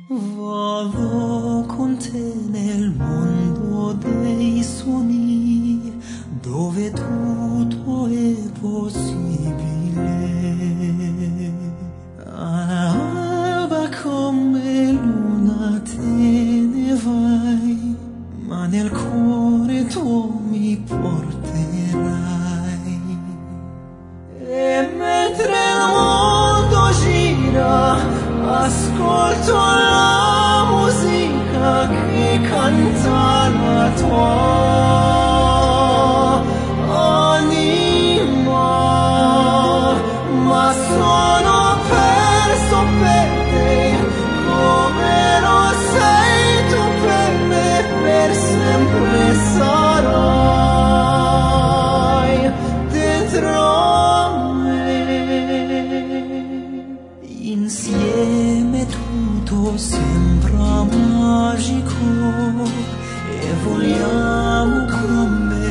Vado con te nel mondo dei suoni, dove tutto è possibile. All'alba come luna te ne vai, ma nel cuore tu mi porterai. E mentre il mondo gira, ascolto la musica che canta la tua anima, ma sono perso per te, come lo sei tu per me, per sempre sarai dentro me. Insieme tutto sembra magico e vogliamo come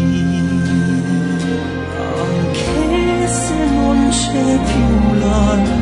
rondini, anche se non c'è più la luce.